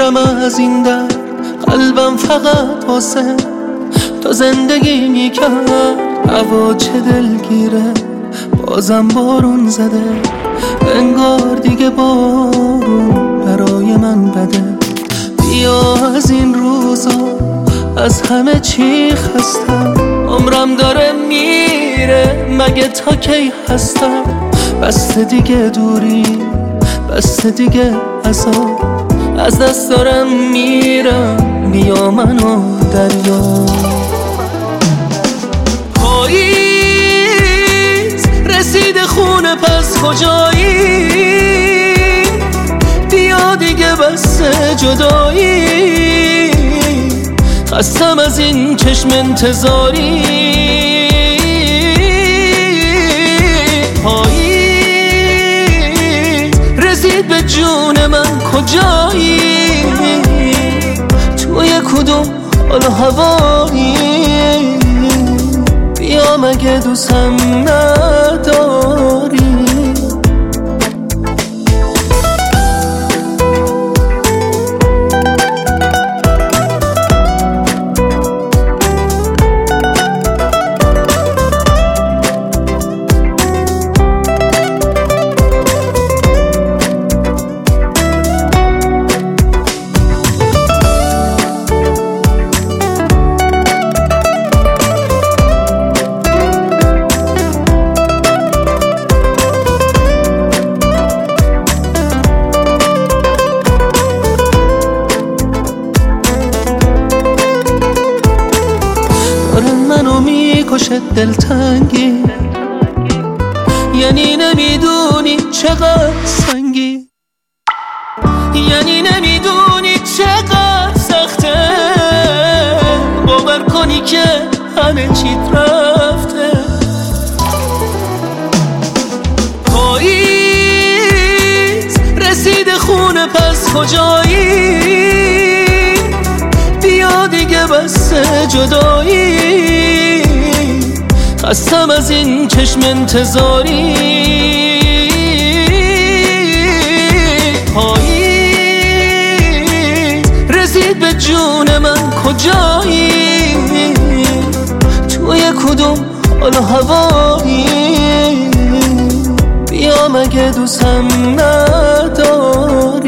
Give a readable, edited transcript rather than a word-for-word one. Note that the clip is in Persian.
میمیرم از این در، قلبم فقط واسه تو زندگی میکرد. هوا چه دلگیره، بازم بارون زده، انگار دیگه بارون برای من بده. بیا از این روزا، از همه چی خستم، عمرم داره میره، مگه تا کی هستم؟ بسته دیگه دوری، بسته دیگه عذاب، از دست دارم میرم، بیا منو دریا. پاییز رسید خونه، پس کجایی؟ بیا دیگه بس جدایی، خستم از این چشم انتظاری. پاییز رسید به جون من، کجایی؟ توی کدوم حال و هوایی؟ بیا مگه دوستم نداری؟ منو میکشه دلتنگی، یعنی نمیدونی چقدر سنگی، یعنی نمیدونی چقدر سخته باور کنی که همه چیت رفته. پاییز رسید خونه، پس کجایی؟ بیا دیگه بس جدایی، خستم از این چشم انتظاری. پاییز رسید به جون من، کجایی؟ توی کدوم حال و هوایی؟ بیا مگه دوستم نداری؟